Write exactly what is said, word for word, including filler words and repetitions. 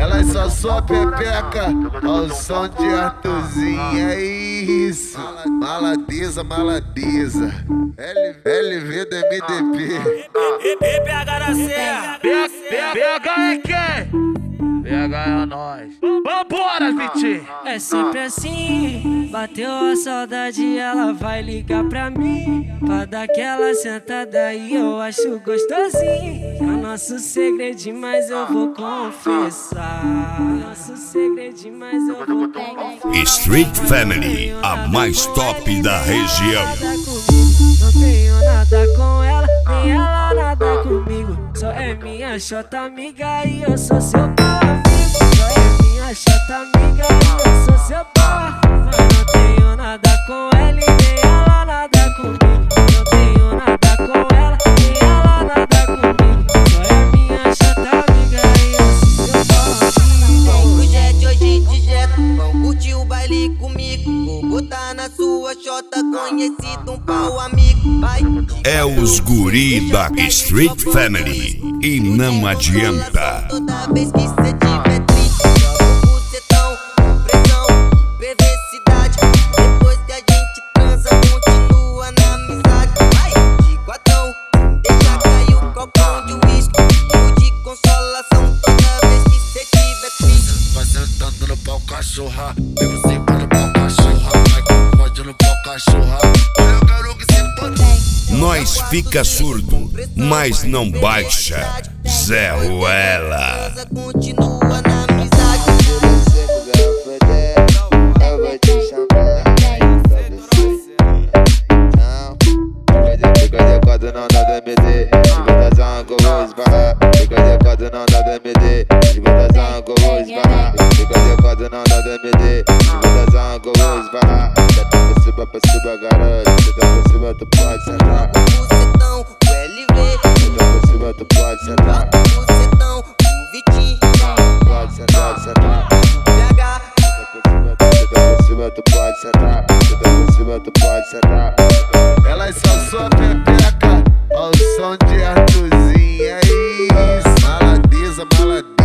Elas só só pepeca ao som de Arthurzinho. É isso. Maladeza, maladeza. L V do M D P. P H da Serra. P H é quem? P H é nós. Vambora, Vitinho. É sempre assim, bateu a saudade, ela vai ligar pra mim, pra dar aquela sentada e eu acho gostosinho. É o nosso segredinho, mas eu vou confessar. Nosso segredinho, mas eu vou confessar. Street Family, a mais top da região. Não tenho nada com ela, nem ela nada comigo. Só é minha chota amiga e eu sou seu pau amigo. Só é minha chota amiga e eu sou seu pau. Não tenho nada com ela e nem ela nada comigo. Não tenho nada com ela, nem ela nada comigo. Só é minha chota amiga e eu sou seu pau amigo. Vem pro jet hoje de jet, vão curtir o baile comigo. Vou botar na sua chota, conhecido um pau amigo. Vai. É os guri da Street Family e não adianta. Toda vez que cê tiver triste, joga o bucetão, pressão e perversidade. Depois que a gente transa, continua na amizade. Vai, de quatão, deixa cair o copão de uísque. O de consolação, toda vez que cê tiver triste. Vai sentando no pau, cachorra. Vem por cima no pau, cachorra. Vai, pode no pau, cachorra. Olha, eu quero que cê pode. Nós fica surdo, mas não baixa. Zé Ruela. Continua na amizade. Eu vou te chamar pra descer. Fica de quatro, não dá D M D. De votação que eu vou esbarrar. Fica de quatro, não dá D M D. De votação que eu vou esbarrar. Fica de quatro, não dá D M D. De votação que eu vou esbarrar. Senta pra cima, pra cima, garoto. Senta pra cima, tu pode sentar. Bucetão, o L V. Senta pra cima, tu pode sentar. Bucetão, o Vitinho. Pode sentar, sentar. P H. Senta pra cima, tu pode sentar. Senta pra cima, tu pode sentar. Elas só só pepeca ao som de Arthurzinho. É isso. Maladeza, maladeza.